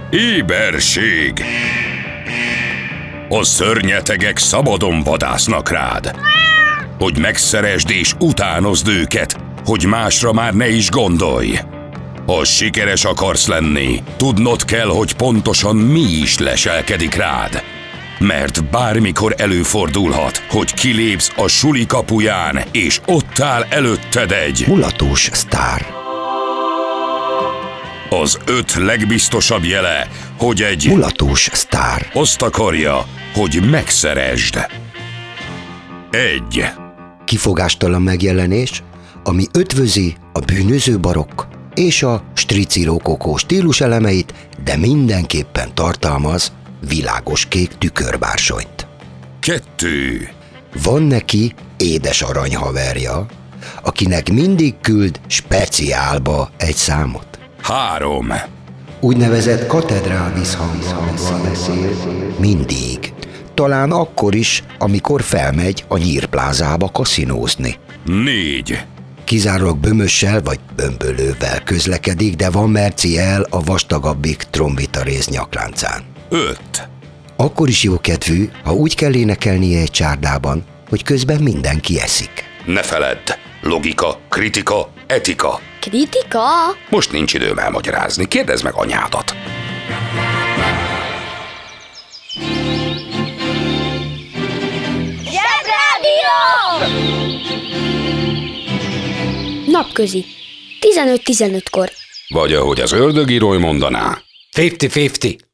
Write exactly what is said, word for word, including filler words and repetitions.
Éberség! A szörnyetegek szabadon vadásznak rád, hogy megszeresd és utánozd őket, hogy másra már ne is gondolj. Ha sikeres akarsz lenni, tudnod kell, hogy pontosan mi is leselkedik rád. Mert bármikor előfordulhat, hogy kilépsz a suli kapuján, és ott áll előtted egy mulatós sztár. Az öt legbiztosabb jele, hogy egy mulatós sztár azt akarja, hogy megszeresd. Egy. Kifogástalan megjelenés, ami ötvözi a bűnöző barokk és a strici rokokó stílus elemeit, de mindenképpen tartalmaz világos kék tükörbársonyt. Kettő. Van neki édes aranyhaverja, akinek mindig küld speciálba egy számot. Három. Úgynevezett katedrál visszhanggal beszél mindig. Talán akkor is, amikor felmegy a Nyírplázába kaszinózni. Négy. Kizárólag bömössel vagy bömbölővel közlekedik, de van merci el a vastagabbik trombitarész nyakláncán. Öt. Akkor is jókedvű, ha úgy kell énekelnie egy csárdában, hogy közben mindenki eszik. Ne feledd, logika, kritika, etika. Kritika? Most nincs időm elmagyarázni, kérdezd meg anyádat. Zsebrádió! Napközi. tizenöt tizenötkor. Vagy ahogy az ördögírói mondaná. fifty fifty.